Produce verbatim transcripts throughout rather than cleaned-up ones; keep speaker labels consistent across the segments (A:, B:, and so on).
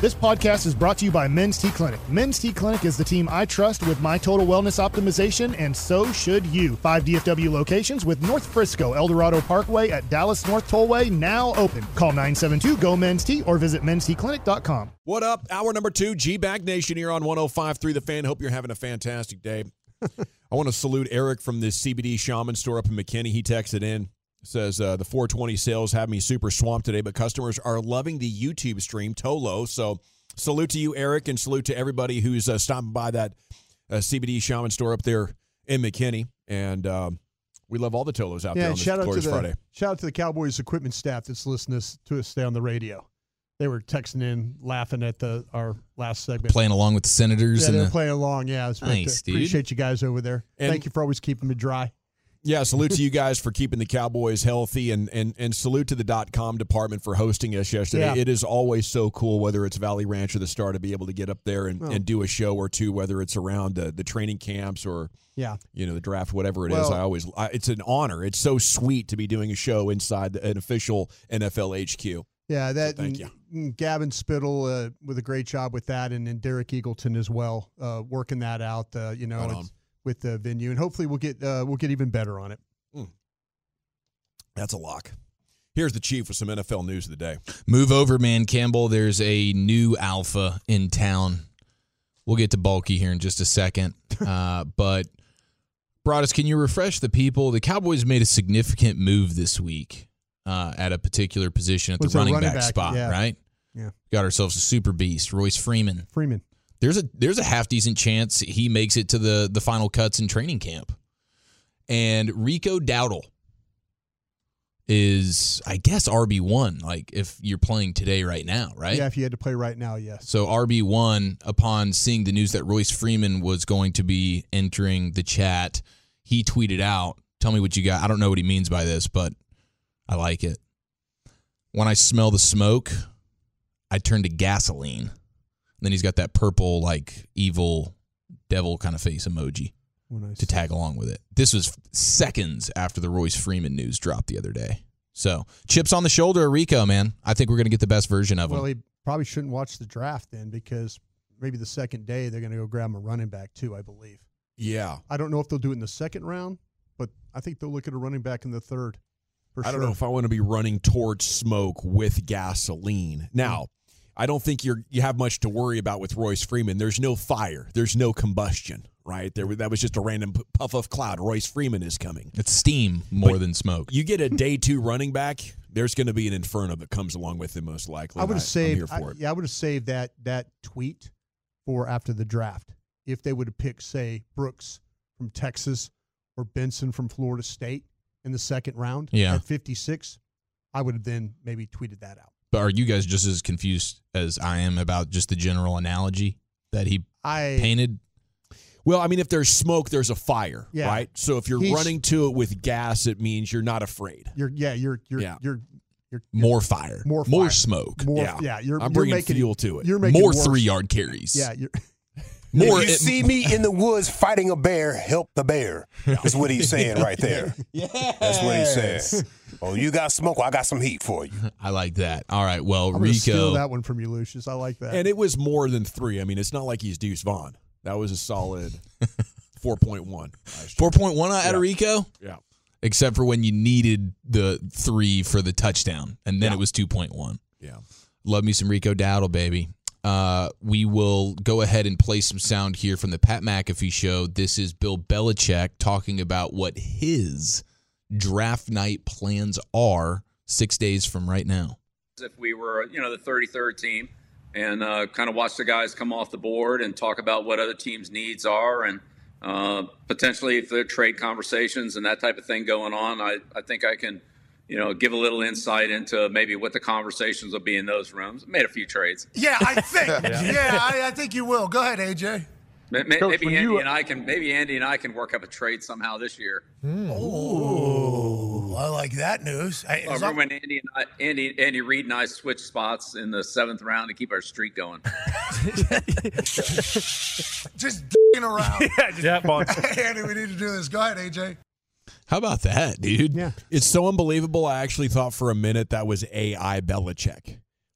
A: This podcast is brought to you by Men's T Clinic. Men's T Clinic is the team I trust with my total wellness optimization, and so should you. Five D F W locations with North Frisco, El Dorado Parkway at Dallas North Tollway now open. Call nine seven two, G O, Men's T or visit men's t clinic dot com.
B: What up? Hour number two, G-Bag Nation here on one oh five point three The Fan. Hope you're having a fantastic day. I want to salute Eric from the C B D Shaman store up in McKinney. He texted in, says, uh, the four twenty sales have me super swamped today, but customers are loving the YouTube stream, Tolo. So salute to you, Eric, and salute to everybody who's uh, stopping by that uh, C B D Shaman store up there in McKinney. And um, we love all the Tolos out
C: yeah,
B: there on
C: shout
B: this
C: out
B: Glorious
C: to the,
B: Friday.
C: Shout out to the Cowboys equipment staff that's listening to us stay on the radio. They were texting in, laughing at the our last segment.
D: Playing along with the Senators.
C: Yeah,
D: and
C: they're
D: the...
C: playing along. Yeah, it's
D: nice, dude.
C: Appreciate you guys over there.
B: And
C: Thank you for always keeping me dry.
B: Yeah, salute to you guys for keeping the Cowboys healthy, and and and salute to the dot-com department for hosting us yesterday.
C: Yeah.
B: It is always so cool, whether it's Valley Ranch or the Star, to be able to get up there and,
C: Oh.
B: and do a show or two, whether it's around the, the training camps or
C: Yeah.
B: you know the draft, whatever it is.
C: Well-
B: I always I, it's an honor. It's so sweet to be doing a show inside the, an official N F L H Q.
C: Yeah, that
B: thank you.
C: and Gavin Spittle uh, with a great job with that, and then Derek Eagleton as well, uh, working that out. Uh, you know,
B: Right
C: it's-
B: on.
C: with the venue, and hopefully we'll get uh, we'll get even better on it.
B: That's a lock. Here's the Chief with some N F L news of the day.
D: Move over, man, Campbell. There's a new alpha in town. We'll get to Bulky here in just a second. Uh, but, Broadus, can you refresh the people? The Cowboys made a significant move this week uh, at a particular position at
C: Was
D: the
C: a
D: running,
C: running
D: back,
C: back,
D: spot,
C: yeah.
D: right?
C: Yeah.
D: Got ourselves a super beast, Royce Freeman.
C: Freeman.
D: There's a there's a half decent chance he makes it to the the final cuts in training camp. And Rico Dowdle is, I guess, R B one, like if you're playing today right now, right?
C: Yeah, if you had to play right now, yes.
D: So R B one, upon seeing the news that Royce Freeman was going to be entering the chat, he tweeted out, tell me what you got. I don't know what he means by this, but I like it. When I smell the smoke, I turn to gasoline. And then he's got that purple, like, evil devil kind of face emoji
C: When I
D: to tag along with it. This was seconds after the Royce Freeman news dropped the other day. So, chips on the shoulder of Rico, man. I think we're going to get the best version of him.
C: Well, he probably shouldn't watch the draft then, because maybe the second day they're going to go grab him a running back too, I believe.
B: Yeah.
C: I don't know if they'll do it in the second round, but I think they'll look at a running back in the third. For
B: I don't
C: sure.
B: know if I want to be running towards smoke with gasoline. Now, I don't think you're you have much to worry about with Royce Freeman. There's no fire. There's no combustion, right? There, that was just a random p- puff of cloud. Royce Freeman is coming.
D: It's steam more
B: But
D: than smoke.
B: You get a day two running back, there's going to be an inferno that comes along with him, most likely.
C: I would
B: and
C: have saved.
B: I'm here for
C: I,
B: it.
C: yeah, I would have saved that that tweet for after the draft. If they would have picked, say, Brooks from Texas or Benson from Florida State in the second round
D: Yeah.
C: at fifty-six, I would have then maybe tweeted that out.
D: But are you guys just as confused as I am about just the general analogy that he
C: I
D: painted?
B: Well, I mean, if there's smoke, there's a fire,
C: Yeah.
B: right? So if you're
C: He's-
B: running to it with gas, it means you're not afraid.
C: You're yeah. You're you're
B: Yeah.
C: you're you're
D: More fire.
C: More
D: More
C: fire.
D: smoke.
C: more
B: Yeah.
C: yeah. You're
B: I'm
C: you're
B: bringing
C: making
B: fuel to it.
C: You're making
D: More
C: worse.
D: three-yard carries.
C: Yeah. You're,
D: More.
E: If you
D: it-
E: see me in the woods fighting a bear, help the bear. That's what he's saying right there.
D: Yeah.
E: That's what he's saying. Oh, you got smoke? Well, I got some heat for you.
D: I like that. All right. Well,
C: I'm gonna steal
D: Rico.
C: that one from you, Lucius. I like that.
B: And it was more than three. I mean, it's not like he's Deuce Vaughn. That was a solid four point one.
D: four point one out
B: Yeah.
D: of Rico?
B: Yeah.
D: Except for when you needed the three for the touchdown, and then
B: Yeah.
D: it was two point one.
B: Yeah.
D: Love me some Rico Dowdle, baby. Uh, we will go ahead and play some sound here from the Pat McAfee show. This is Bill Belichick talking about what his draft night plans are six days from right now.
F: If we were, you know, the thirty-third team and uh, kind of watch the guys come off the board and talk about what other teams' needs are and uh, potentially if there are trade conversations and that type of thing going on, I, I think I can, you know, give a little insight into maybe what the conversations will be in those rooms. Made a few trades.
G: Yeah, I think. yeah, I, I think you will. Go ahead, A J.
F: Maybe,
G: Coach,
F: maybe
G: when
F: Andy
G: you-
F: and I can maybe Andy and I can work up a trade somehow this year.
G: Ooh, I like that news. Hey,
F: I
G: is
F: remember when Andy and I, Andy Andy Reid and I switched spots in the seventh round to keep our streak going.
G: just d***ing around.
H: Yeah, just yeah, boy.
G: Andy, we need to do this. Go ahead, A J.
D: How about that, dude?
C: Yeah.
B: It's so unbelievable. I actually thought for a minute that was A I Belichick.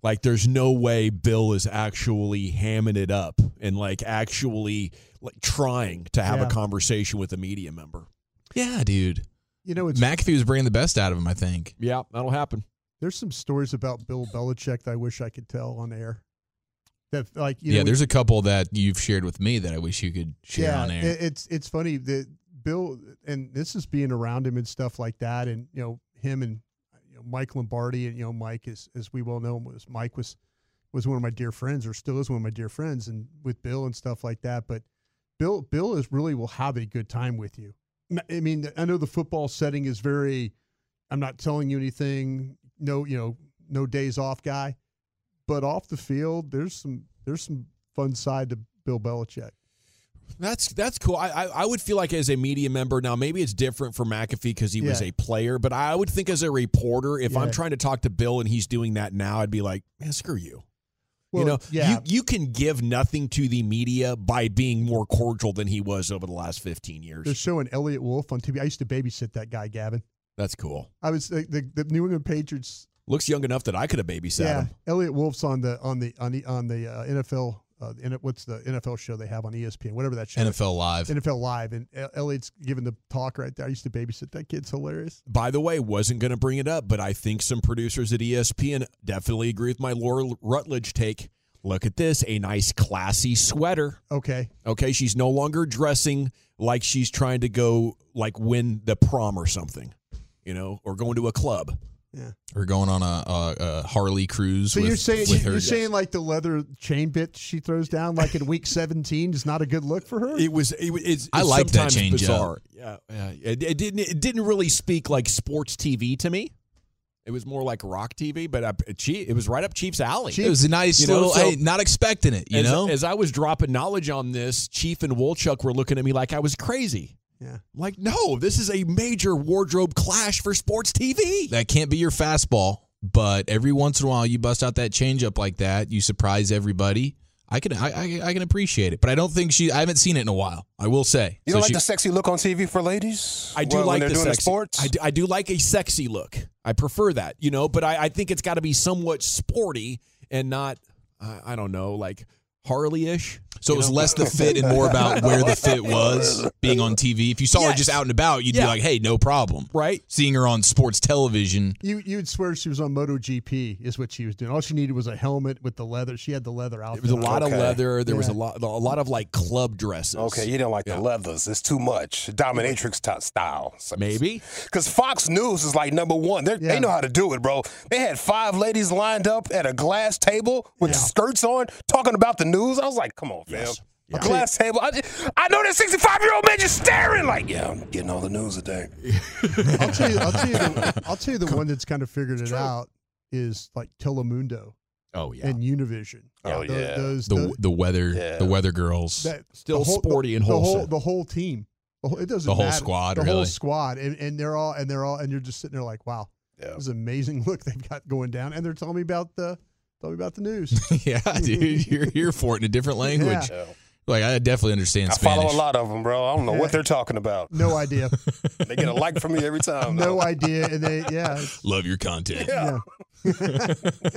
B: Like, there's no way Bill is actually hamming it up and, like, actually like trying to have
C: Yeah.
B: a conversation with a media member.
D: Yeah, dude.
C: You know, it's,
D: McAfee was bringing the best out of him, I think.
B: Yeah, that'll happen.
C: there's some stories about Bill Belichick that I wish I could tell on air. That like you
D: Yeah,
C: know,
D: there's a couple that you've shared with me that I wish you could share
C: yeah,
D: on air.
C: it- it's it's funny that Bill, and this is being around him and stuff like that, and you know him and you know, Mike Lombardi, and you know Mike, as as we well know, was Mike was was one of my dear friends, or still is one of my dear friends, and with Bill and stuff like that. But Bill Bill is really will have a good time with you. I mean, I know the football setting is very, I'm not telling you anything, no, you know, no days off guy, but off the field, there's some there's some fun side to Bill Belichick.
B: That's that's cool. I, I I would feel like as a media member, now maybe it's different for McAfee because he was
C: Yeah.
B: a player, but I would think as a reporter, if
C: Yeah.
B: I'm trying to talk to Bill and he's doing that now, I'd be like, man, screw you.
C: Well,
B: you know,
C: yeah.
B: you, you can give nothing to the media by being more cordial than he was over the last fifteen years.
C: They're showing Elliot Wolf on T V. I used to babysit that guy, Gavin.
B: That's cool.
C: I was the, the, the New England Patriots.
B: Looks young enough that I could have babysat
C: Yeah,
B: him.
C: Elliot Wolf's on the on the on the on the uh, N F L. Uh, N- what's the N F L show they have on E S P N? Whatever that show.
D: N
C: is.
D: F L Live.
C: N F L Live, and El- Elliot's giving the talk right there. I used to babysit that kid's hilarious.
B: By the way, wasn't going to bring it up, but I think some producers at E S P N definitely agree with my Laura Rutledge take. Look at this, a nice classy sweater.
C: Okay,
B: Okay, she's no longer dressing like she's trying to go like win the prom or something, you know, or going to a club.
C: yeah.
D: Or going on a, a, a Harley cruise
C: So
D: with,
C: you're saying
D: with
C: you're
D: her.
C: saying like the leather chain bit she throws down like in week seventeen is not a good look for her.
B: It was. It, was- it's,
D: I
B: it's
D: like that
B: sometimes
D: change up.
B: bizarre. Yeah, yeah. It, it didn't. It didn't really speak like sports T V to me. It was more like rock T V, but uh, Chief, it was right up Chief's alley.
D: It was a nice
B: You know,
D: little,
B: so-
D: hey, not expecting it, you
B: as,
D: know?
B: as I was dropping knowledge on this, Chief and Wolchuk were looking at me like I was crazy.
C: Yeah.
B: I'm like, no, this is a major wardrobe clash for sports T V.
D: That can't be your fastball, but every once in a while you bust out that changeup like that, you surprise everybody. I can I, I I can appreciate it, but I don't think she. I haven't seen it in a while. I will say.
E: You
D: So
E: don't like
D: she-
E: the sexy look on T V for ladies?
B: I do
E: when,
B: like
E: when they're
B: the
E: doing
B: sexy.
E: the sports.
B: I do, I do like a sexy look. I prefer that, you know. But I, I think it's got to be somewhat sporty and not, uh, I don't know, like Harley-ish.
D: So it
B: you
D: was
B: know?
D: less the fit and more about where the fit was being on T V. If you saw her
B: Yes.
D: just out and about, you'd
B: Yeah.
D: be like, hey, no problem.
B: Right?
D: Seeing her on sports television.
C: You you would swear she was on MotoGP is what she was doing. All she needed was a helmet with the leather. She had the leather outfit.
B: It was a lot
E: Okay.
B: of leather. There was a
C: Yeah.
B: lot, a lot of like club dresses.
E: Okay, you don't like
B: Yeah.
E: the leathers. It's too much. Dominatrix t- style.
B: Maybe.
E: Because Fox News is like number one. They're,
C: Yeah.
E: They know how to do it, bro. They had five ladies lined up at a glass table with
C: Yeah.
E: skirts on talking about the news. I was like, come on, fam.
B: Yes.
E: A glass table. I, I know that sixty-five-year-old man just staring like, yeah, I'm getting all the news today.
C: I'll tell you. I'll tell you. The, I'll tell you the one that's kind of figured it out is like Telemundo
B: Oh yeah.
C: and Univision.
E: Oh,
C: Tho-
E: yeah.
C: Those,
D: The
C: those-
D: the weather
E: Yeah.
D: the weather girls.
C: that
B: Still
C: the whole-
B: sporty and
C: the whole
B: wholesome.
C: the whole team. The whole, it doesn't
D: The whole
C: matter.
D: squad,
C: The whole
D: really.
C: squad, and, and they're all and they're all and you're just sitting there like, wow,
E: Yeah.
C: this is an amazing look they've got going down, and they're telling me about the telling me about the news.
D: yeah, dude, you're here for it in a different language.
E: Yeah.
D: Like I definitely understand
E: I
D: Spanish.
E: follow a lot of them, bro. I don't know what they're talking about.
C: No idea.
E: They get a like from me every time.
C: No
E: though.
C: idea, and they yeah. it's-
D: Love your content.
E: Yeah.
C: yeah.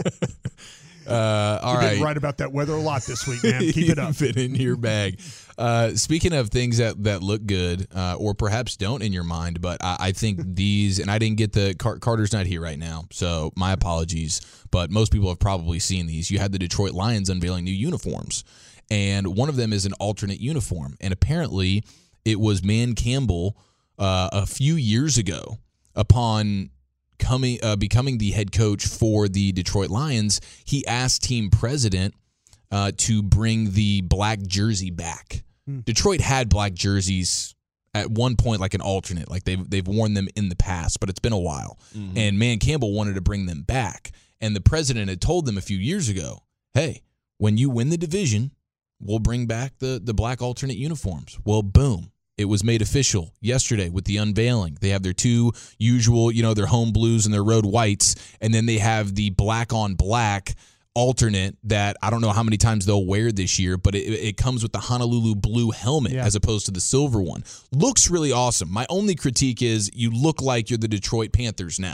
D: Uh, all
C: You've
D: right.
C: been right about that weather a lot this week, man. Keep it up.
D: Fit in your bag. Uh, speaking of things that, that look good, uh, or perhaps don't in your mind, but I, I think these, and I didn't get the Car- Carter's not here right now, so my apologies. But most people have probably seen these. You had the Detroit Lions unveiling new uniforms, and one of them is an alternate uniform, and apparently it was Man Campbell uh, a few years ago upon coming uh, becoming the head coach for the Detroit Lions. He asked team president uh, to bring the black jersey back. Detroit had black jerseys at one point, like an alternate, like they've they've worn them in the past, but it's been a while. And Man Campbell wanted to bring them back, and the president had told them a few years ago, "Hey, when you win the division, we'll bring back the the black alternate uniforms." Well, boom. It was made official yesterday with the unveiling. They have their two usual, you know, their home blues and their road whites, and then they have the black on black alternate that I don't know how many times they'll wear this year, but it, it comes with the Honolulu blue helmet
C: Yeah.
D: as opposed to the silver one. Looks really awesome. My only critique is you look like you're the Detroit Panthers now,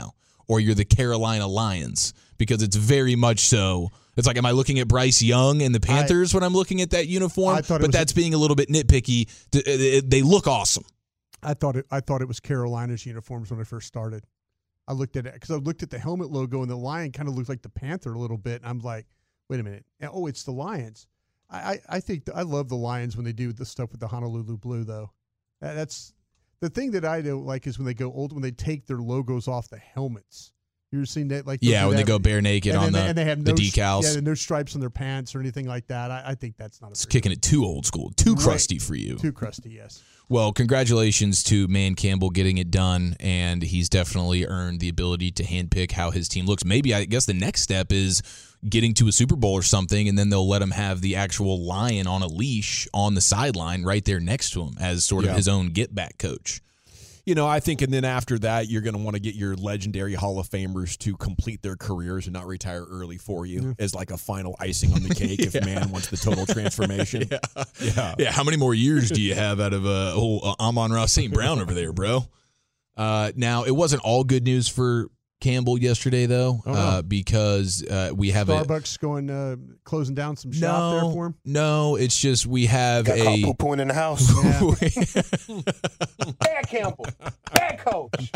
D: or you're the Carolina Lions, because it's very much so. It's like, am I looking at Bryce Young and the Panthers I, when I'm looking at that uniform?
C: I thought it
D: but
C: was
D: that's
C: a,
D: being a little bit nitpicky. They look awesome.
C: I thought it. I thought it was Carolina's uniforms when I first started. I looked at it because I looked at the helmet logo and the lion kind of looked like the Panther a little bit. And I'm like, wait a minute. Oh, it's the Lions. I, I, I think the, I love the Lions when they do the stuff with the Honolulu blue, though. That, that's the thing that I don't like is when they go old, when they take their logos off the helmets. You ever seen that? Like
D: yeah, when
C: that,
D: they go bare naked on the,
C: they, and they have
D: the
C: no,
D: decals.
C: Yeah, no stripes on their pants or anything like that. I, I think that's not a
D: It's kicking it too old school, too right. crusty for you.
C: Too crusty, yes.
D: Well, congratulations to Man Campbell getting it done, and he's definitely earned the ability to handpick how his team looks. Maybe, I guess the next step is getting to a Super Bowl or something, and then they'll let him have the actual lion on a leash on the sideline right there next to him as sort of yeah. his own get-back coach.
B: You know, I think, and then after that, you're going to want to get your legendary Hall of Famers to complete their careers and not retire early for you yeah. as like a final icing on the cake yeah. if man wants the total transformation.
D: yeah. yeah. Yeah. How many more years do you have out of uh, oh, uh, Amon-Ra Saint Brown over there, bro? Uh, now, it wasn't all good news for Campbell yesterday, though, oh, no. uh, because uh, we have
C: Starbucks
D: a
C: Starbucks going uh, closing down some shop
D: no,
C: there for him.
D: No, it's just we have
E: Got
D: a
E: caught poo-pooing in the house. Bad Campbell, bad coach.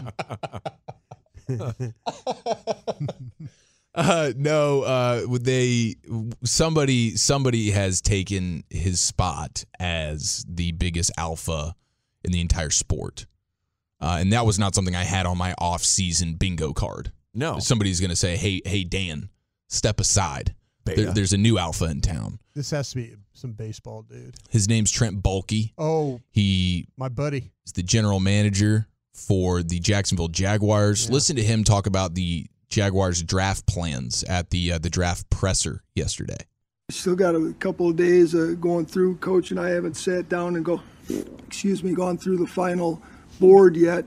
D: uh, no, uh, they somebody somebody has taken his spot as the biggest alpha in the entire sport. Uh, and that was not something I had on my off-season bingo card.
B: No.
D: Somebody's going to say, hey, hey, Dan, step aside. There, there's a new alpha in town.
C: This has to be some baseball, dude.
D: His name's Trent Baalke.
C: Oh,
D: he
C: my buddy.
D: He's the general manager for the Jacksonville Jaguars. Yeah. Listen to him talk about the Jaguars draft plans at the uh, the draft presser yesterday.
H: Still got a couple of days uh, going through. Coach and I haven't sat down and go, excuse me, gone through the final board yet.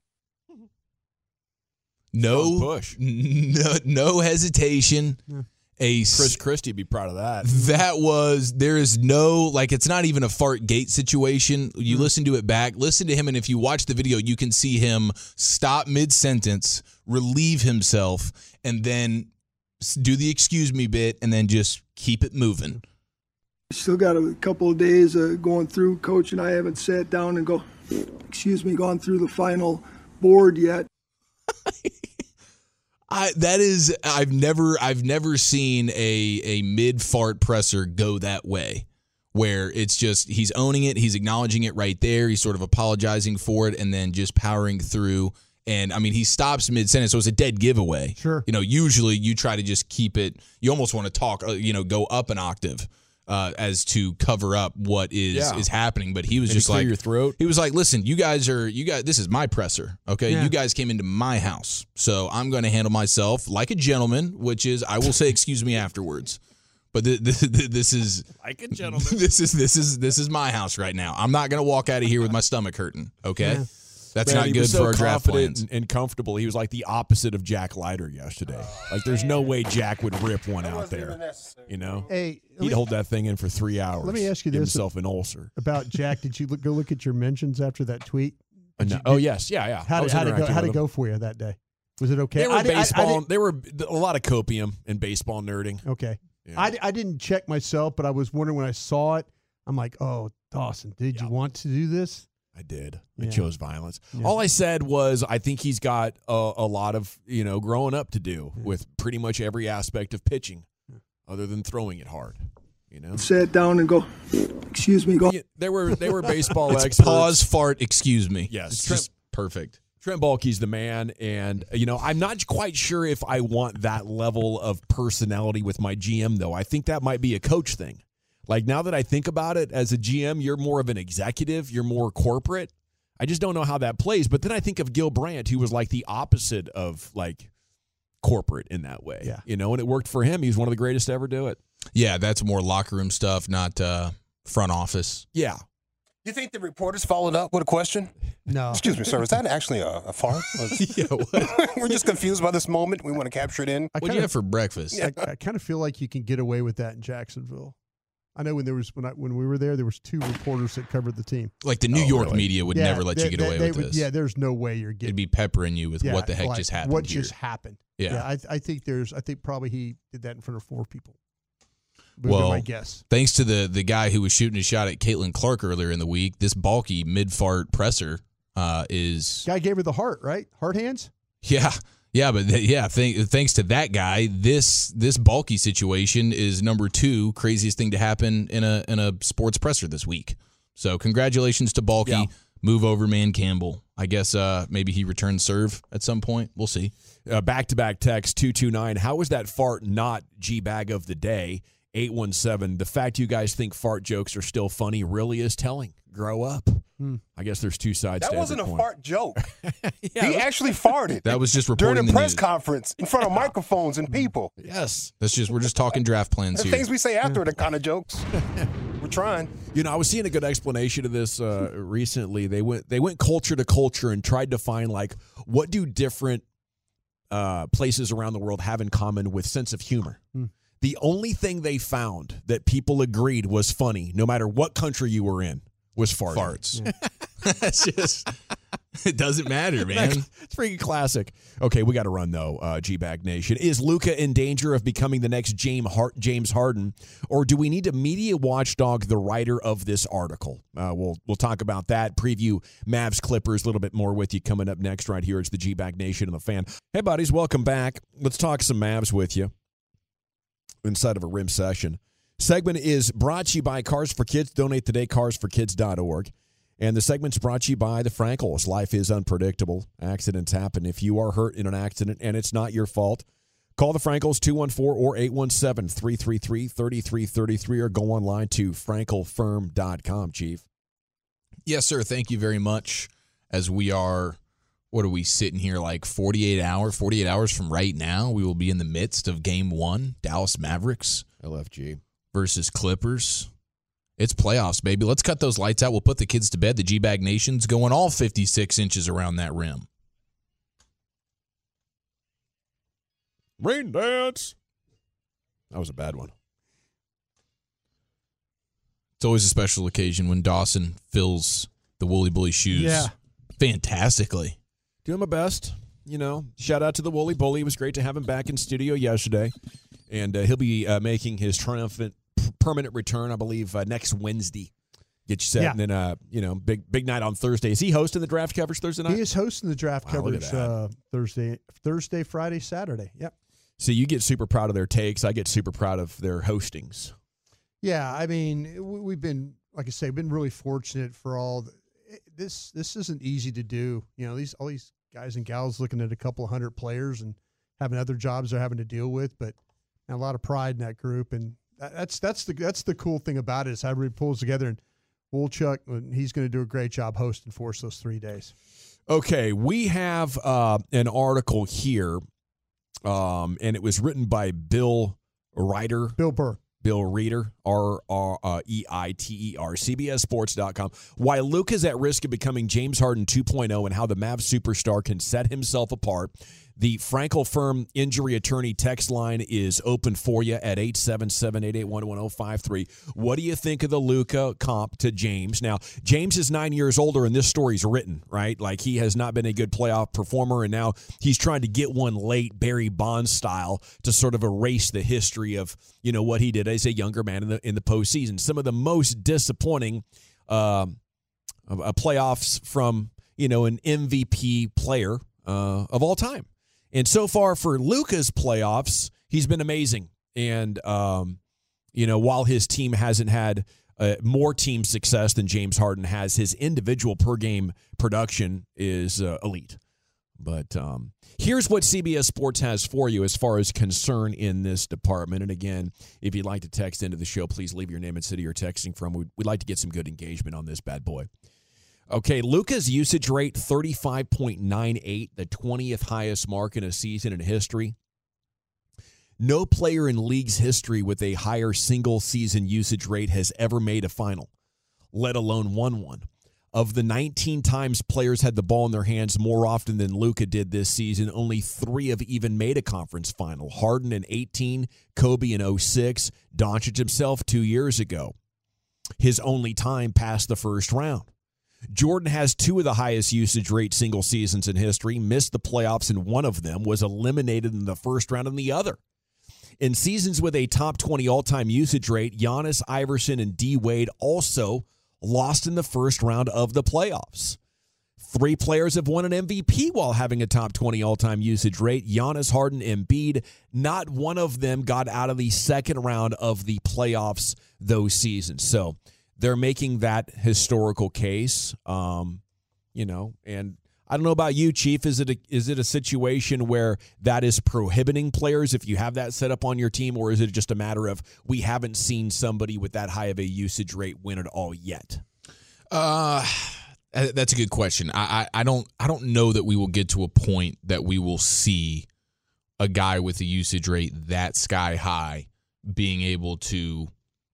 D: No
B: push.
D: No, no hesitation.
C: Yeah.
D: A
B: Chris Christie would be proud of that.
D: That was there is no like it's not even a fart gate situation. You mm. listen to it back, listen to him, and if you watch the video, you can see him stop mid sentence, relieve himself, and then do the excuse me bit, and then just keep it moving.
H: Still got a couple of days uh, going through. Coach and I haven't sat down and go, excuse me, gone through the final board yet.
D: I that is I've never I've never seen a a mid fart presser go that way, where it's just he's owning it, he's acknowledging it right there, he's sort of apologizing for it, and then just powering through. And I mean, he stops mid sentence, so it's a dead giveaway.
C: Sure,
D: you know, usually you try to just keep it. You almost want to talk, you know, go up an octave. Uh, as to cover up what is yeah. is happening, but he was
B: Maybe
D: just
B: clear
D: like
B: your throat.
D: He was like, "Listen, you guys are you guys. This is my presser, okay?
C: Yeah.
D: You guys came into my house, so I'm going to handle myself like a gentleman, which is I will say excuse me afterwards. But th- th- th- this is
B: like a gentleman.
D: This is this is this is my house right now. I'm not going to walk out of here with my stomach hurting, okay?
C: Yeah.
D: That's
B: Man,
D: not
B: he
D: good
B: was so
D: for our draft plans.
B: And, and comfortable. He was like the opposite of Jack Leiter yesterday. Like, there's no way Jack would rip one out there. You know,
C: hey,
B: he'd
C: me,
B: hold that thing in for three hours.
C: Let me ask you
B: give
C: this:
B: himself an ulcer
C: about Jack. Did you look, go look at your mentions after that tweet?
B: Uh, no,
C: you,
B: oh yes, yeah, yeah.
C: How did how did go, how did it go for you that day? Was it okay?
B: They were
C: I,
B: baseball.
C: I, I
B: there were a lot of copium and baseball nerding.
C: Okay,
B: yeah.
C: I, I didn't check myself, but I was wondering when I saw it. I'm like, oh, Dawson, did yeah. you want to do this?
B: I did.
C: Yeah.
B: I chose violence.
C: Yeah.
B: All I said was I think he's got a, a lot of, you know, growing up to do yeah. with pretty much every aspect of pitching yeah. other than throwing it hard, you know.
H: Sit down and go, excuse me. Go.
B: Yeah, there were they were baseball
D: it's
B: experts.
D: Pause, fart, excuse me.
B: Yes.
D: It's
B: Trent,
D: just perfect.
B: Trent Baalke's the man, and, you know, I'm not quite sure if I want that level of personality with my G M, though. I think that might be a coach thing. Like, now that I think about it, as a G M, you're more of an executive. You're more corporate. I just don't know how that plays. But then I think of Gil Brandt, who was like the opposite of like corporate in that way.
C: Yeah.
B: You know, and it worked for him. He's one of the greatest to ever do it.
D: Yeah, that's more locker room stuff, not uh, front office.
B: Yeah.
E: You think the reporters followed up with a question?
C: No.
E: Excuse me, sir. Is that actually a, a fart?
D: Yeah, what?
E: We're just confused by this moment. We want to capture it in.
C: I
D: What do you have for breakfast?
C: I, I kind of feel like you can get away with that in Jacksonville. I know when there was when I when we were there, there was two reporters that covered the team.
D: Like the New
B: Oh,
D: York
B: really?
D: media would
C: Yeah,
D: never let
C: they,
D: you get
C: they,
D: away
C: they
D: with
C: would,
D: this.
C: Yeah, there's no way you're getting.
D: It'd be peppering you with
C: yeah,
D: what the heck
C: like,
D: just happened
C: What
D: here.
C: just happened?
D: Yeah.
C: I, I think there's. I think probably he did that in front of four people. Would be
D: Well,
C: my guess.
D: Thanks to the the guy who was shooting a shot at Caitlin Clark earlier in the week, this bulky mid fart presser uh, is
C: Guy gave her the heart, right? Heart hands.
D: yeah. Yeah, but th- yeah, th- thanks to that guy, this this bulky situation is number two craziest thing to happen in a in a sports presser this week. So congratulations to Bulky.
B: Yeah.
D: Move over, man, Campbell. I guess uh, maybe he returns serve at some point. We'll see.
B: Uh, back-to-back text, two two nine. How is that fart not G-Bag of the day? eight one seven. The fact you guys think fart jokes are still funny really is telling. Grow up.
C: Hmm.
B: I guess there's two sides
E: That
B: to
E: wasn't a
B: every coin.
E: fart joke.
B: Yeah,
E: He actually farted.
D: That was just
E: during
D: reporting
E: the
D: the
E: press
D: news.
E: conference in front of microphones and people.
B: Yes.
D: That's just we're just talking draft plans
E: The
D: here.
E: things we say after are the kind of jokes. We're trying.
B: You know, I was seeing a good explanation of this uh, recently. They went they went culture to culture and tried to find like what do different uh, places around the world have in common with sense of humor.
C: Hmm.
B: The only thing they found that people agreed was funny, no matter what country you were in, was farting.
D: Farts. That's just it doesn't matter, man.
B: It's freaking classic. Okay, we got to run though. Uh, G-Bag Nation, is Luka in danger of becoming the next James Hart, James Harden, or do we need to media watchdog the writer of this article? Uh, we'll we'll talk about that. Preview Mavs Clippers a little bit more with you coming up next. Right here, it's the G-Bag Nation and the Fan. Hey, buddies, welcome back. Let's talk some Mavs with you inside of a Rim session. Segment is brought to you by Cars for Kids. Donate today, cars for kids dot org. And the segment's brought to you by the Frankels. Life is unpredictable. Accidents happen. If you are hurt in an accident and it's not your fault, call the Frankels two one four or eight one seven, three three three, three three three three or go online to frankel firm dot com, Chief.
D: Yes, sir. Thank you very much. As we are, what are we sitting here like forty-eight hours, forty-eight hours from right now, we will be in the midst of game one, Dallas Mavericks
B: L F G
D: versus Clippers. It's playoffs, baby. Let's cut those lights out. We'll put the kids to bed. The G-Bag Nation's going all fifty-six inches around that rim.
B: Rain dance. That was a bad one.
D: It's always a special occasion when Dawson fills the Woolly Bully shoes
C: Yeah.
D: fantastically.
B: Doing my best. You know, shout out to the Woolly Bully. It was great to have him back in studio yesterday. And uh, he'll be uh, making his triumphant p- permanent return, I believe, uh, next Wednesday. Get you set.
C: Yeah.
B: And then, uh, you know, big big night on Thursday. Is he hosting the draft coverage Thursday night?
C: He is hosting the draft
B: Wow, look at
C: coverage
B: that.
C: uh, Thursday, Thursday, Friday, Saturday. Yep.
B: So you get super proud of their takes. I get super proud of their hostings.
C: Yeah, I mean, we- we've been, like I say, been really fortunate for all the, this. This isn't easy to do. You know, these all these guys and gals looking at a couple hundred players and having other jobs they're having to deal with, but a lot of pride in that group, and that- that's that's the that's the cool thing about it is how everybody pulls together. And Woolchuck, he's going to do a great job hosting for us those three days.
B: Okay, we have uh, an article here, um, and it was written by Bill Reiter.
C: Bill Burr.
B: Bill Reiter, R R E I T E R, C B S Sports dot com. Why Luke is at risk of becoming James Harden two point oh and how the Mavs superstar can set himself apart. The Frankel Firm injury attorney text line is open for you at eight seven seven, eight eight one, one oh five three. What do you think of the Luka comp to James? Now, James is nine years older, and this story's written, right? Like, he has not been a good playoff performer, and now he's trying to get one late, Barry Bonds style, to sort of erase the history of, you know, what he did as a younger man in the in the postseason. Some of the most disappointing um, uh, playoffs from, you know, an M V P player uh, of all time. And so far for Luka's playoffs, he's been amazing. And, um, you know, while his team hasn't had uh, more team success than James Harden has, his individual per-game production is uh, elite. But um, here's what C B S Sports has for you as far as concern in this department. And again, if you'd like to text into the show, please leave your name and city you're texting from. We'd, we'd like to get some good engagement on this bad boy. Okay, Luka's usage rate, thirty-five point nine eight, the twentieth highest mark in a season in history. No player in league's history with a higher single-season usage rate has ever made a final, let alone won one. Of the nineteen times players had the ball in their hands more often than Luka did this season, only three have even made a conference final. Harden in eighteen, Kobe in oh six, Doncic himself two years ago. His only time past the first round. Jordan has two of the highest usage rate single seasons in history, missed the playoffs in one of them, was eliminated in the first round in the other. In seasons with a top twenty all-time usage rate, Giannis, Iverson, and D. Wade also lost in the first round of the playoffs. Three players have won an M V P while having a top twenty all-time usage rate. Giannis, Harden, Embiid. Not one of them got out of the second round of the playoffs those seasons. So they're making that historical case, um, you know, and I don't know about you, Chief. Is it a, is it a situation where that is prohibiting players if you have that set up on your team, or is it just a matter of we haven't seen somebody with that high of a usage rate win it all yet?
D: Uh, that's a good question. I, I, I don't I don't know that we will get to a point that we will see a guy with a usage rate that sky high being able to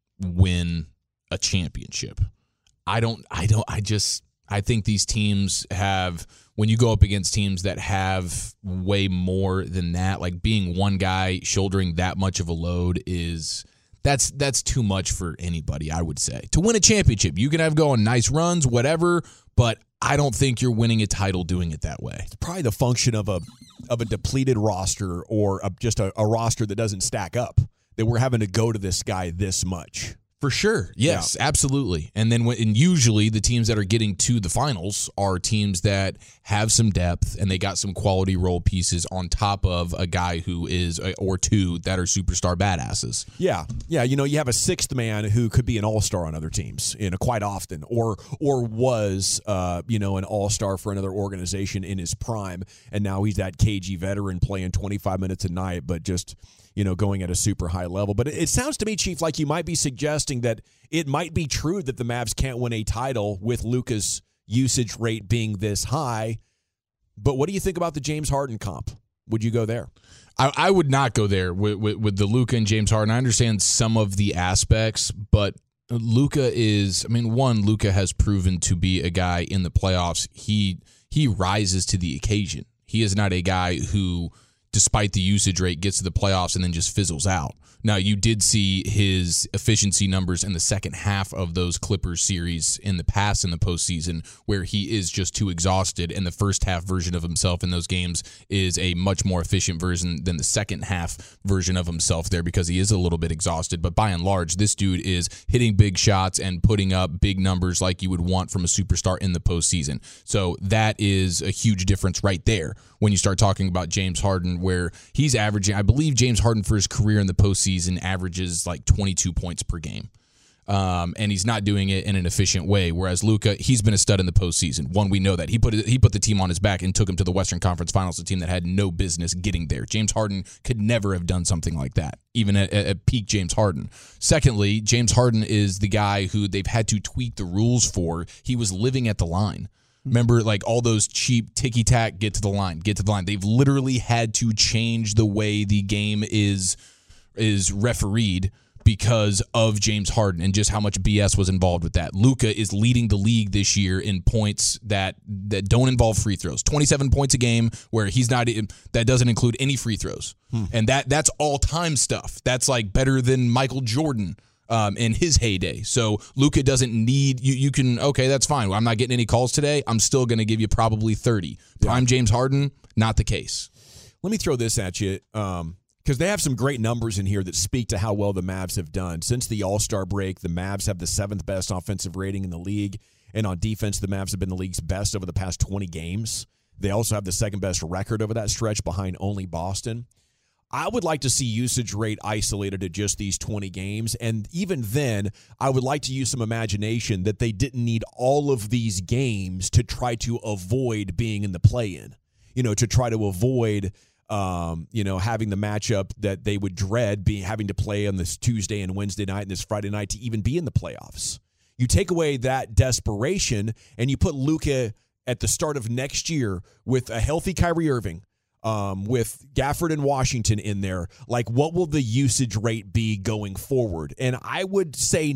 D: win a championship. I don't. I don't. I just. I think these teams have, when you go up against teams that have way more than that, like being one guy shouldering that much of a load is, that's that's too much for anybody, I would say. To win a championship, you can have going nice runs, whatever, but I don't think you're winning a title doing it that way.
B: It's probably the function of a of a depleted roster or a, just a, a roster that doesn't stack up, that we're having to go to this guy this much.
D: For sure. Yes, yeah. Absolutely. And then when, and usually the teams that are getting to the finals are teams that have some depth and they got some quality role pieces on top of a guy who is, or two that are superstar badasses.
B: Yeah. Yeah. You know, you have a sixth man who could be an all-star on other teams, you know, quite often, or, or was, uh, you know, an all-star for another organization in his prime. And now he's that cagey veteran playing twenty-five minutes a night, but just, you know, going at a super high level. But it sounds to me, Chief, like you might be suggesting that it might be true that the Mavs can't win a title with Luka's usage rate being this high. But what do you think about the James Harden comp? Would you go there?
D: I, I would not go there with, with, with the Luka and James Harden. I understand some of the aspects, but Luka is, I mean, one, Luka has proven to be a guy in the playoffs. He he rises to the occasion. He is not a guy who, despite the usage rate, gets to the playoffs and then just fizzles out. Now, you did see his efficiency numbers in the second half of those Clippers series in the past in the postseason, where he is just too exhausted, and the first half version of himself in those games is a much more efficient version than the second half version of himself there, because he is a little bit exhausted. But by and large, this dude is hitting big shots and putting up big numbers like you would want from a superstar in the postseason. So that is a huge difference right there when you start talking about James Harden, where he's averaging, I believe James Harden for his career in the postseason averages like twenty-two points per game. Um, and he's not doing it in an efficient way. Whereas Luka, he's been a stud in the postseason. One, we know that. He put he put the team on his back and took him to the Western Conference Finals, a team that had no business getting there. James Harden could never have done something like that, even at, at peak James Harden. Secondly, James Harden is the guy who they've had to tweak the rules for. He was living at the line. Remember, like all those cheap ticky-tack, get to the line, get to the line. They've literally had to change the way the game is is refereed because of James Harden and just how much B S was involved with that. Luka is leading the league this year in points that that don't involve free throws. twenty-seven points a game, where he's not, that doesn't include any free throws. Hmm. And that that's all-time stuff. That's like better than Michael Jordan Um, in his heyday. So Luka doesn't need, you You can, okay, that's fine. I'm not getting any calls today. I'm still going to give you probably thirty. Prime yeah. James Harden, not the case.
B: Let me throw this at you, um, because they have some great numbers in here that speak to how well the Mavs have done. Since the All-Star break, the Mavs have the seventh best offensive rating in the league, and on defense, the Mavs have been the league's best over the past twenty games. They also have the second best record over that stretch, behind only Boston. I would like to see usage rate isolated to just these twenty games. And even then, I would like to use some imagination that they didn't need all of these games to try to avoid being in the play-in, you know, to try to avoid, um, you know, having the matchup that they would dread, being having to play on this Tuesday and Wednesday night and this Friday night to even be in the playoffs. You take away that desperation and you put Luka at the start of next year with a healthy Kyrie Irving, Um, with Gafford and Washington in there, like what will the usage rate be going forward? And I would say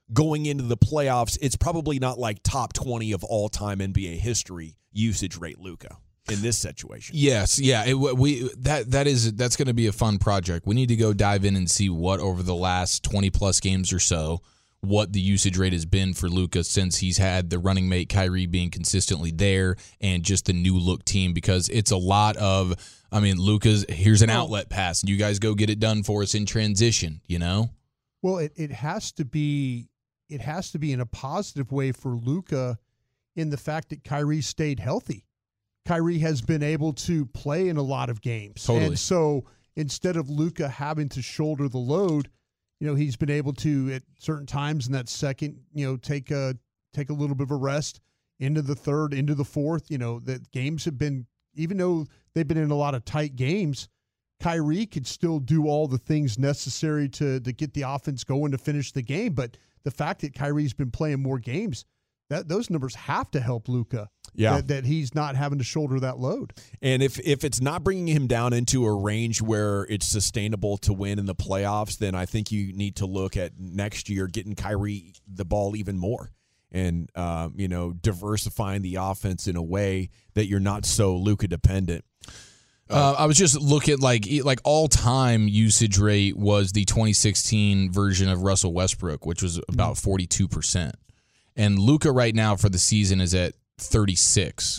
B: going into the playoffs, it's probably not like top twenty of all-time N B A history usage rate Luka in this situation.
D: Yes, yeah, it, we that that is that's going to be a fun project. We need to go dive in and see what over the last twenty plus games or so, what the usage rate has been for Luka since he's had the running mate Kyrie being consistently there and just the new look team, because it's a lot of, I mean, Luka's here's an outlet pass and you guys go get it done for us in transition, you know?
C: Well, it, it has to be it has to be in a positive way for Luka in the fact that Kyrie stayed healthy. Kyrie has been able to play in a lot of games.
D: Totally.
C: And so instead of Luka having to shoulder the load, you know, he's been able to at certain times in that second, you know, take a take a little bit of a rest into the third, into the fourth. You know, the games have been, even though they've been in a lot of tight games, Kyrie could still do all the things necessary to to get the offense going to finish the game. But the fact that Kyrie's been playing more games, that those numbers have to help Luka.
B: Yeah.
C: That, that he's not having to shoulder that load.
B: And if if it's not bringing him down into a range where it's sustainable to win in the playoffs, then I think you need to look at next year getting Kyrie the ball even more and, um, you know, diversifying the offense in a way that you're not so Luka dependent.
D: Uh, I was just looking like like all time usage rate was the twenty sixteen version of Russell Westbrook, which was about forty-two percent. And Luka right now for the season is at thirty-six.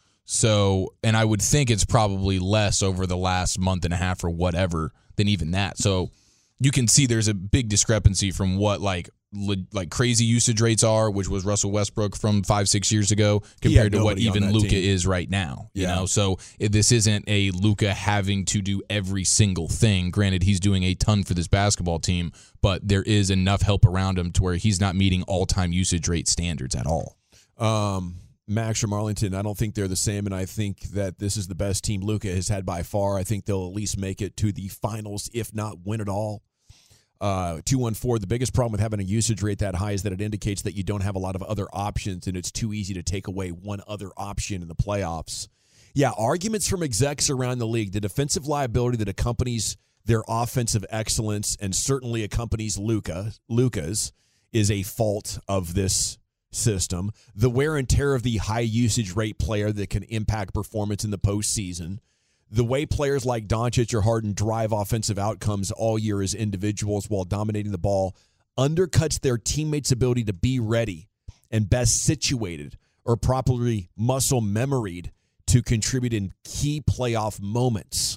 D: So, and I would think it's probably less over the last month and a half or whatever than even that. So you can see there's a big discrepancy from what like like crazy usage rates are, which was Russell Westbrook from five, six years ago, compared to what even Luka is right now. You
B: Yeah.
D: know, so if this isn't a Luka having to do every single thing. Granted, he's doing a ton for this basketball team, but there is enough help around him to where he's not meeting all-time usage rate standards at all.
B: Um, Max from Arlington, I don't think they're the same, and I think that this is the best team Luka has had by far. I think they'll at least make it to the finals, if not win it all. Uh, two one four, the biggest problem with having a usage rate that high is that it indicates that you don't have a lot of other options, and it's too easy to take away one other option in the playoffs. Yeah, arguments from execs around the league, the defensive liability that accompanies their offensive excellence and certainly accompanies Luka, Luka's, is a fault of this system. The wear and tear of the high usage rate player that can impact performance in the postseason. The way players like Doncic or Harden drive offensive outcomes all year as individuals while dominating the ball undercuts their teammates' ability to be ready and best situated or properly muscle memoried to contribute in key playoff moments.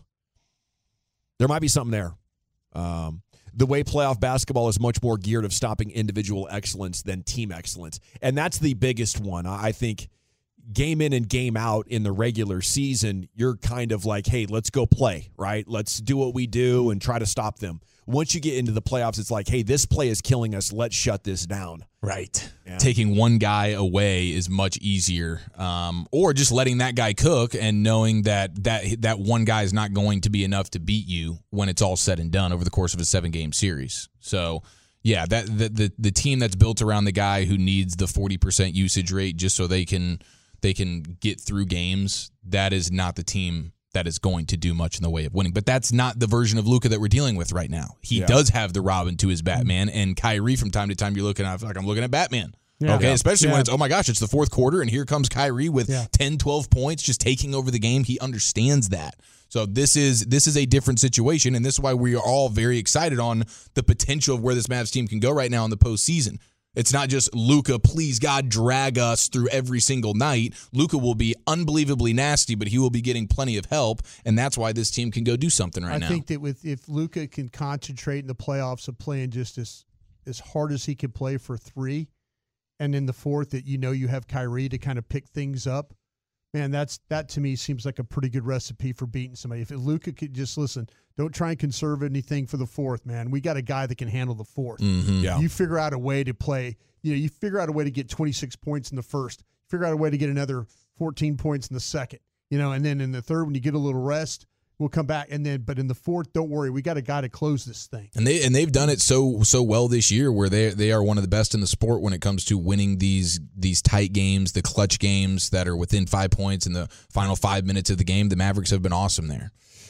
B: There might be something there. Um, the way playoff basketball is much more geared of stopping individual excellence than team excellence. And that's the biggest one. I think game in and game out in the regular season, you're kind of like, hey, let's go play, right? Let's do what we do and try to stop them. Once you get into the playoffs, it's like, hey, this play is killing us. Let's shut this down.
D: Right.
B: Yeah.
D: Taking one guy away is much easier. Um, or just letting that guy cook and knowing that, that that one guy is not going to be enough to beat you when it's all said and done over the course of a seven-game series. So, yeah, that the, the the team that's built around the guy who needs the forty percent usage rate just so they can they can get through games, that is not the team that is going to do much in the way of winning. But that's not the version of Luka that we're dealing with right now. He
B: Yeah.
D: does have the Robin to his Batman, and Kyrie from time to time you're looking at, like I'm looking at Batman.
C: Yeah.
D: Okay,
C: Yeah.
D: especially when
C: Yeah.
D: it's, oh my gosh, it's the fourth quarter, and here comes Kyrie with
C: Yeah.
D: ten, twelve points, just taking over the game. He understands that. So this is this is a different situation, and this is why we are all very excited on the potential of where this Mavs team can go right now in the postseason. It's not just Luka, please God, drag us through every single night. Luka will be unbelievably nasty, but he will be getting plenty of help, and that's why this team can go do something right
C: I
D: now.
C: think that with if Luka can concentrate in the playoffs of playing just as as hard as he can play for three, and in the fourth that you know you have Kyrie to kind of pick things up, man, that's that to me seems like a pretty good recipe for beating somebody. If Luka could just listen, don't try and conserve anything for the fourth, man. We got a guy that can handle the fourth.
D: Mm-hmm.
B: Yeah.
C: You figure out a way to play. You know, you figure out a way to get twenty-six points in the first. Figure out a way to get another fourteen points in the second. You know, and then in the third, when you get a little rest, we'll come back. And then, but in the fourth, don't worry, we got a guy to close this thing.
D: And they and they've done it so so well this year, where they they are one of the best in the sport when it comes to winning these these tight games, the clutch games that are within five points in the final five minutes of the game. The Mavericks have been awesome there.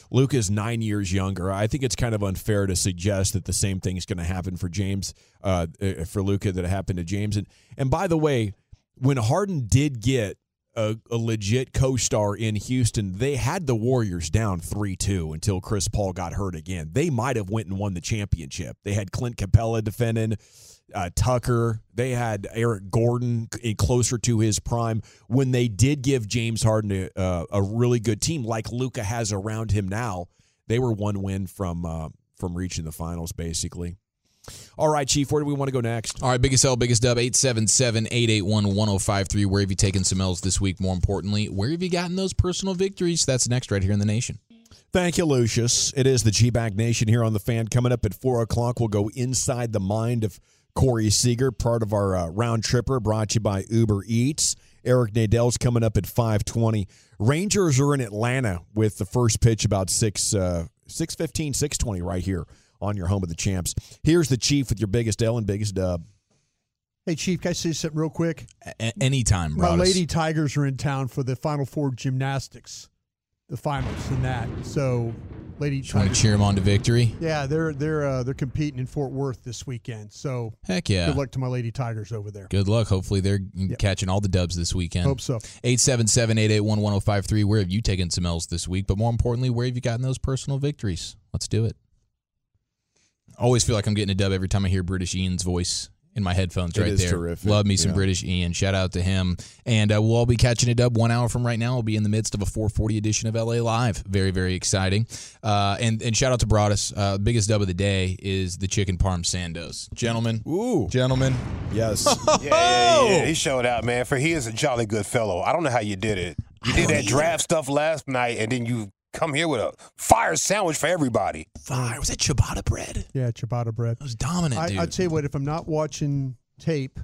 B: Luka's nine years younger. I think it's kind of unfair to suggest that the same thing is going to happen for James, uh, for Luka that happened to James. And and by the way, when Harden did get a, a legit co-star in Houston, they had the Warriors down three two until Chris Paul got hurt again. They might have went and won the championship. They had Clint Capella defending. Uh, Tucker, they had Eric Gordon closer to his prime when they did give James Harden a, uh, a really good team like Luka has around him now. They were one win from uh, from reaching the finals, basically. All right, Chief, where do we want to go next?
D: All right, biggest L, biggest dub, eight seven seven, eight eight one, one oh five three. Where have you taken some L's this week? More importantly, where have you gotten those personal victories? That's next right here in the Nation.
B: Thank you, Lucius. It is the G-Bag Nation here on the Fan. Coming up at four o'clock, we'll go inside the mind of Corey Seager, part of our uh, round tripper, brought to you by Uber Eats. Eric Nadell's coming up at five twenty. Rangers are in Atlanta with the first pitch about six uh, six fifteen, six twenty right here on your home of the champs. Here's the Chief with your biggest L and biggest dub.
C: Hey, Chief, can I say something real quick?
D: A- anytime,
C: My
D: Broadus.
C: Lady Tigers are in town for the Final Four gymnastics, the finals and that. So, Lady
D: Just want
C: Tigers.
D: to cheer them on to victory?
C: Yeah, they're they're uh, they're competing in Fort Worth this weekend. So,
D: Heck yeah.
C: good luck to my Lady Tigers over there.
D: Good luck. Hopefully they're catching all the dubs this weekend.
C: Hope so.
D: eight seven seven, eight eight one, one oh five three. Where have you taken some L's this week? But more importantly, where have you gotten those personal victories? Let's do it. I always feel like I'm getting a dub every time I hear British Ian's voice in my headphones
B: It
D: right
B: is
D: there.
B: terrific.
D: Love me some
B: Yeah.
D: British Ian. Shout out to him. And uh, we'll all be catching a dub one hour from right now. We'll be in the midst of a four forty edition of L A Live. Very, very exciting. Uh, and, and shout out to Broadus. Uh, biggest dub of the day is the chicken parm sandos. Gentlemen.
B: Ooh.
D: Gentlemen.
B: Yes.
E: Yeah, yeah, yeah. He showed out, man. For he is a jolly good fellow. I don't know how you did it. You did that draft stuff last night, and then you come here with a fire sandwich for everybody.
D: Fire. Was that ciabatta bread?
C: Yeah, ciabatta bread.
D: That was dominant,
C: I,
D: dude.
C: I'd say what if I'm not watching tape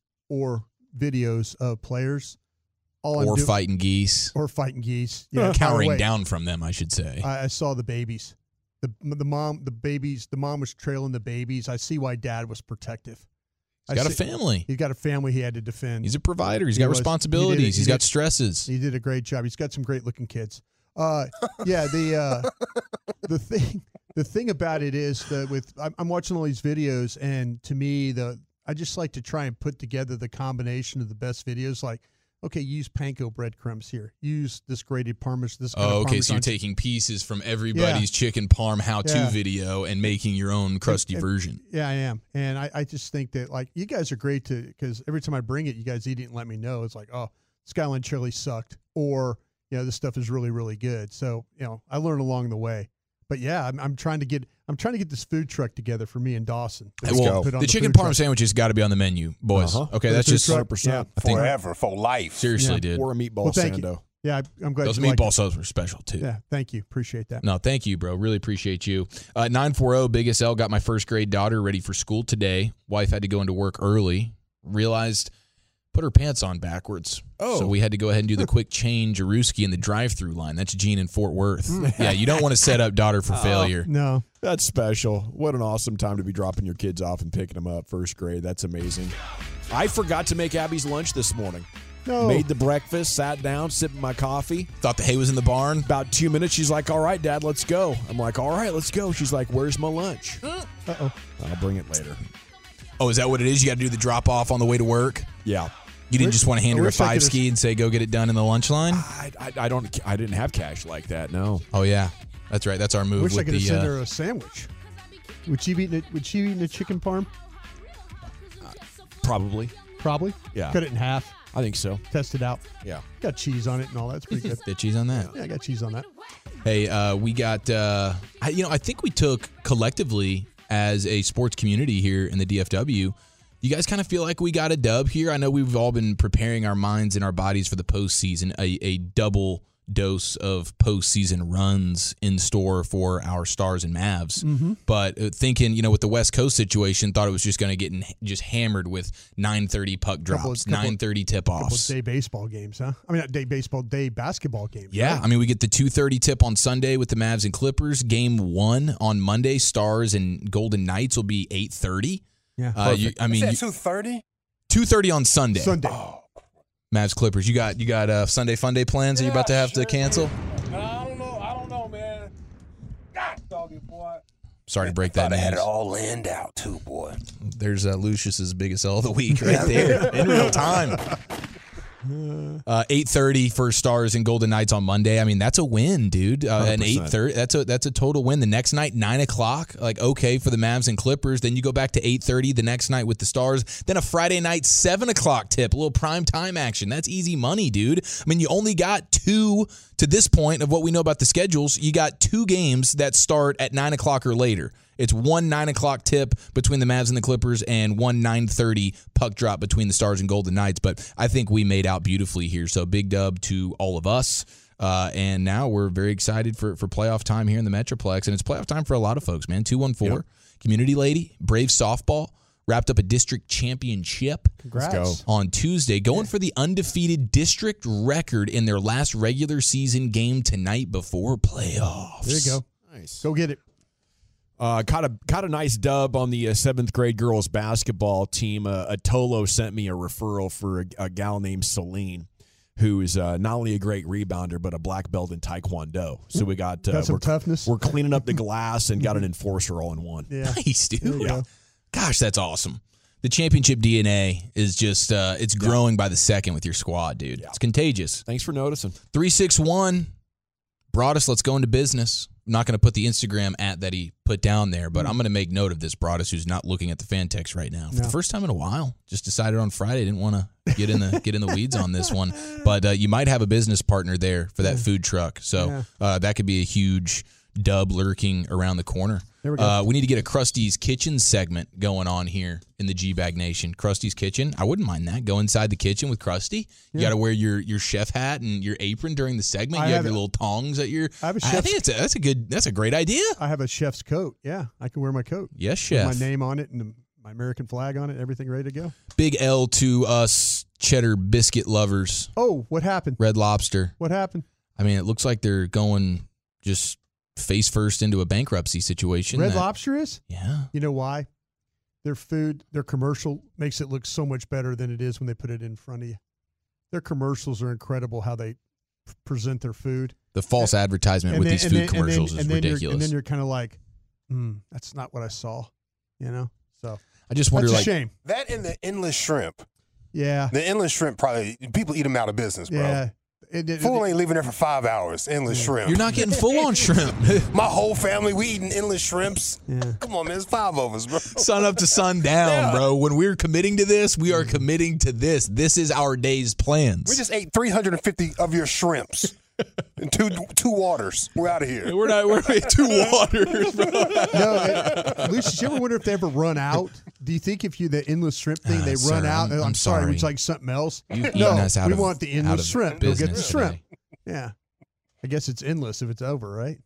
C: or videos of players, all I'm
D: or
C: doing,
D: fighting geese.
C: or fighting geese, yeah,
D: Cowering
C: by the way,
D: down from them, I should say.
C: I, I saw the babies, the the mom, the babies. The mom was trailing the babies. I see why Dad was protective.
D: He's
C: I
D: got a
C: see-
D: family.
C: He's got a family he had to defend.
D: He's a provider. He's
C: He
D: got
C: was. He did it.
D: responsibilities.
C: He
D: He's got
C: did.
D: stresses.
C: He did a great job. He's got some great looking kids. Uh, yeah, the uh, the thing the thing about it is that with I'm, I'm watching all these videos, and to me, the I just like to try and put together the combination of the best videos. Like, okay, use panko breadcrumbs here. Use this grated parmesan. This kind
D: Oh,
C: of
D: okay. So you're
C: Parmesan.
D: taking pieces from everybody's chicken parm how-to
C: Yeah.
D: video and making your own crusty
C: And-
D: version.
C: Yeah, I am, and I, I just think that like you guys are great to because every time I bring it, you guys eat it and let me know. It's like, oh, Skyline chili sucked, or you know, this stuff is really, really good. So, you know, I learn along the way. But yeah, I'm, I'm trying to get I'm trying to get this food truck together for me and Dawson.
D: Hey, well,
C: Put on
D: the chicken
C: food
D: parm
C: truck.
D: sandwich has got to be on the menu, boys.
B: Uh-huh.
D: Okay,
C: For the
D: that's
C: food
D: just
C: truck,
B: one hundred percent.
D: I think-
E: Forever, for life.
D: seriously,
C: Yeah.
D: dude.
B: Or a meatball
C: Well, thank you.
B: sando.
C: Yeah, I, I'm glad
D: Those
C: you like
D: meatball
C: it.
D: subs were special too.
C: Yeah, thank you. Appreciate that.
D: No, thank you, bro. Really appreciate you. Uh, nine forty, biggest L, got my first grade daughter ready for school today. Wife had to go into work early. Realized, put her pants on backwards.
B: Oh.
D: So we had to go ahead and do the quick change Aruski in the drive-through line. That's Gene in Fort Worth. Yeah, you don't want to set up daughter for failure.
C: No.
B: That's special. What an awesome time to be dropping your kids off and picking them up first grade. That's amazing. I forgot to make Abby's lunch this morning.
C: No.
B: Made the breakfast, sat down, sipping my coffee.
D: Thought the hay was in the barn.
B: About two minutes, she's like, all right, Dad, let's go. I'm like, all right, let's go. She's like, where's my lunch?
C: Uh-oh.
B: I'll bring it later.
D: Oh, is that what it is? You got to do the drop-off on the way to work?
B: Yeah.
D: You didn't
C: Wish-
D: just want to hand
C: I
D: her a
C: wish I
D: five
C: could've-
D: ski and say, go get it done in the lunch line?
B: I, I, I don't. I didn't have cash like that. No.
D: Oh, yeah. That's right. That's our move
C: Wish I
D: with
C: could have
D: the...
C: sent
D: Uh,
C: her a sandwich. Would she be eating a, would she be eating a chicken parm?
B: Probably.
C: Probably.
B: Yeah.
C: Cut it in half.
B: I think so.
C: Test it out.
B: Yeah.
C: Got cheese on it and all. That's pretty good.
D: bit cheese on that.
C: Yeah, I got cheese on that.
D: Hey, uh, we got, uh, I, you know, I think we took collectively as a sports community here in the D F W, you guys kind of feel like we got a dub here? I know we've all been preparing our minds and our bodies for the postseason, a, a double dose of postseason runs in store for our Stars and Mavs.
C: Mm-hmm.
D: But uh, thinking, you know, with the West Coast situation, thought it was just going to get in, just hammered with nine thirty puck drops,
C: Couple of- couple of-
D: nine thirty
C: Couple
D: tip-offs.
C: of day baseball games, huh? I mean, not day baseball, day basketball games.
D: Yeah,
C: right?
D: I mean, we get the two thirty tip on Sunday with the Mavs and Clippers. Game one on Monday, Stars and Golden Knights will be eight thirty.
C: Yeah.
D: Uh, you, I mean,
E: Is that two thirty?
D: two thirty on Sunday.
C: Sunday.
E: Oh,
D: Mavs Clippers. You got you got uh, Sunday Fun Day plans that you're about to have to cancel?
E: I don't know. I don't know, man.
D: Sorry to break
E: Thought
D: that
E: I had it
D: news.
E: all landed out too, boy.
D: There's uh, Lucius's biggest L of the week right there in real time. Uh, eight thirty for Stars and Golden Knights on Monday. I mean, that's a win, dude. Uh, an eight thirty. That's a that's a total win. The next night, nine o'clock. Like okay for the Mavs and Clippers. Then you go back to eight thirty the next night with the Stars. Then a Friday night seven o'clock tip. A little prime time action. That's easy money, dude. I mean, you only got two to this point of what we know about the schedules. You got two games that start at nine o'clock or later. It's one nine o'clock tip between the Mavs and the Clippers and one nine thirty puck drop between the Stars and Golden Knights. But I think we made out beautifully here. So big dub to all of us. Uh, and now we're very excited for, for playoff time here in the Metroplex. And it's playoff time for a lot of folks, man. two one four, yep. Community Lady, Brave Softball, wrapped up a district championship.
C: Congrats.
B: Let's
C: go.
D: On Tuesday, going yeah. for the undefeated district record in their last regular season game tonight before playoffs.
C: There you go.
B: Nice.
C: Go get it.
B: Uh, caught a caught a nice dub on the uh, seventh grade girls basketball team. Uh, Atolo sent me a referral for a, a gal named Celine, who is uh, not only a great rebounder but a black belt in Taekwondo. So we got, uh,
C: got some
B: we're,
C: toughness.
B: We're cleaning up the glass and got an enforcer all in one.
C: Yeah.
D: Nice, dude.
C: Yeah.
D: Gosh, that's awesome. The championship D N A is just uh, it's growing yeah. by the second with your squad, dude. Yeah. It's contagious.
B: Thanks for noticing.
D: three six one Broadus, let's go into business. I'm not going to put the Instagram at that he put down there, but I'm going to make note of this Broadus, who's not looking at the fan text right now. For
C: no.
D: the first time in a while, just decided on Friday, didn't want to get in the get in the weeds on this one. But uh, you might have a business partner there for that yeah. food truck. So
C: yeah.
D: uh, that could be a huge dub lurking around the corner.
C: There we go.
D: Uh, we need to get a Krusty's Kitchen segment going on here in the G-Bag Nation. Krusty's Kitchen, I wouldn't mind that. Go inside the kitchen with Krusty. You
C: yeah.
D: got to wear your, your chef hat and your apron during the segment.
C: I
D: you have,
C: have
D: your
C: a,
D: little tongs at your.
C: I have a
D: I
C: chef's,
D: think it's a, that's a good. That's a great idea.
C: I have a chef's coat. Yeah, I can wear my coat.
D: Yes, chef.
C: With my name on it and my American flag on it. Everything ready to go.
D: Big L to us cheddar biscuit lovers.
C: Oh, what happened?
D: Red Lobster.
C: What happened?
D: I mean, it looks like they're going just face first into a bankruptcy situation.
C: Red
D: that,
C: Lobster is?
D: Yeah.
C: You know why? Their food, their commercial makes it look so much better than it is when they put it in front of you. Their commercials are incredible how they p- present their food.
D: The false and, advertisement and with then, these food
C: then,
D: commercials
C: then,
D: is
C: and
D: ridiculous.
C: And then you're kind of like, hmm, that's not what I saw, you know? So
D: I just wonder,
C: that's
D: like,
C: a shame.
E: That and the endless shrimp.
C: Yeah.
E: The endless shrimp probably, people eat them out of business, bro.
C: Yeah. It, it,
E: Fool
C: it,
E: ain't leaving there for five hours. Endless shrimp.
D: You're not getting full on shrimp.
E: My whole family, we eating endless shrimps.
C: Yeah.
E: Come on, man. There's five of us, bro.
D: Sun up to sun down, yeah. bro. When we're committing to this, we are committing to this. This is our day's plans.
E: We just ate three hundred fifty of your shrimps. And two two waters. We're out of here.
D: We're not. We're two waters, bro.
C: No, it, Lucius, you ever wonder if they ever run out? Do you think if you the endless shrimp thing, uh, they
D: sir,
C: run out?
D: I'm,
C: I'm,
D: I'm
C: sorry,
D: sorry,
C: it's like something else.
D: You've
C: no,
D: us out
C: we
D: of,
C: want the endless shrimp. Go get the shrimp.
D: Today.
C: Yeah, I guess it's endless if it's over, right?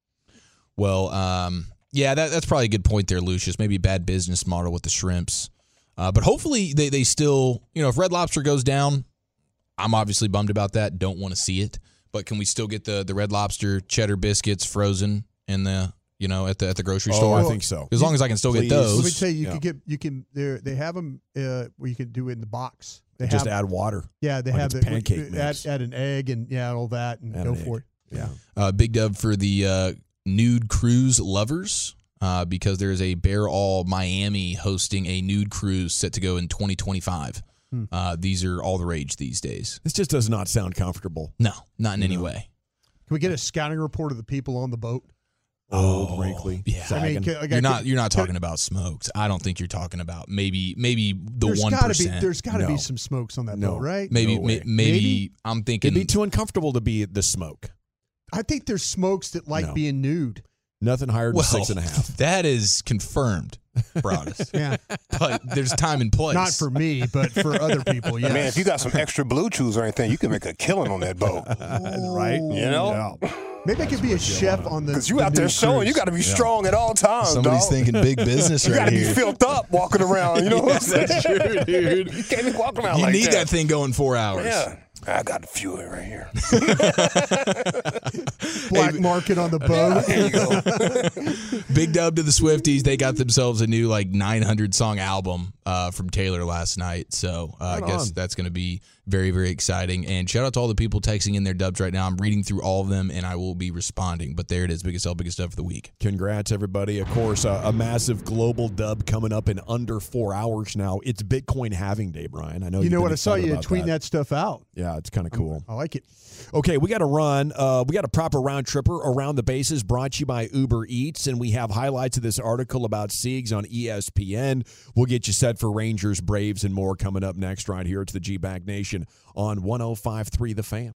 D: Well, um, yeah, that, that's probably a good point there, Lucius. Maybe a bad business model with the shrimps, uh, but hopefully they they still, you know, if Red Lobster goes down, I'm obviously bummed about that. Don't want to see it. But can we still get the, the Red Lobster cheddar biscuits frozen in the you know at the at the grocery
B: oh,
D: store?
B: I think so.
D: As long as I can still
B: Please.
D: get those.
C: Let me tell you, you
B: yeah.
C: can get you can they have them uh, where you can do it in the box. They
B: just
C: have,
B: add water.
C: Yeah, they
B: like
C: have the
B: pancake mix.
C: Add, add an egg and yeah, all that and
B: add
C: go
B: an
C: for
B: egg.
C: it. Yeah.
D: Uh, big dub for the uh, nude cruise lovers uh, because there's a Bear All Miami hosting a nude cruise set to go in twenty twenty-five. Hmm. Uh, these are all the rage these days.
B: This just does not sound comfortable.
D: No, not in
B: you
D: any
B: know.
D: way.
C: Can we get a scouting report of the people on the boat?
B: Old,
D: oh,
B: wrinkly.
D: Yeah,
C: I mean, can, like,
D: you're
C: I
D: not
C: can,
D: you're not talking
C: can,
D: about smokes. I don't think you're talking about maybe maybe the
C: there's
D: one
C: gotta
D: percent.
C: Be, there's got to
B: No.
C: be some smokes on that
B: No.
C: boat, right?
D: Maybe,
B: No
D: may,
B: way.
D: maybe
C: Maybe?
D: I'm thinking
B: It'd be too uncomfortable to be the smoke.
C: I think there's smokes that like
B: No.
C: being nude.
B: Nothing higher than
D: well,
B: six and a half.
D: That is confirmed, Broadus.
C: Yeah,
D: But there's time and place.
C: not for me, but for other people. Yeah,
E: Man, if you got some extra blue chews or anything, you can make a killing on that boat.
B: Right?
E: You know?
B: Yeah.
C: maybe I could be a chef on the.
E: Because you
C: the
E: out there
C: new
E: showing,
C: cruise.
E: you got to be strong at all times,
D: Somebody's
E: dog.
D: thinking big business
E: You
D: right
E: got to be
D: here.
E: filled up walking around. You know what I'm saying?
D: That's true, dude.
E: You can't be walking around
D: You
E: like
D: need
E: that.
D: that thing going four hours.
E: Yeah. I got a few right here.
C: black market on the boat.
E: There you go.
D: Big dub to the Swifties. They got themselves a new like nine hundred song album uh, from Taylor last night. So uh,
B: Right
D: I guess
B: on.
D: that's going to be very, very exciting. And shout out to all the people texting in their dubs right now. I'm reading through all of them, and I will be responding. But there it is, biggest L, biggest dub for the week.
B: Congrats, everybody. Of course, uh, a massive global dub coming up in under four hours now. It's Bitcoin halving day, Brian. I know
C: You
B: you've
C: know
B: been
C: what? I saw
B: excited
C: you
B: about
C: tweeting that. stuff out.
B: Yeah, it's kind of cool.
C: I like it.
B: Okay, we got to run. Uh, we got a proper round tripper around the bases brought to you by Uber Eats, and we have highlights of this article about Siegs on E S P N. We'll get you set for Rangers, Braves, and more coming up next right here to the G-Bag Nation on one oh five point three The Fan.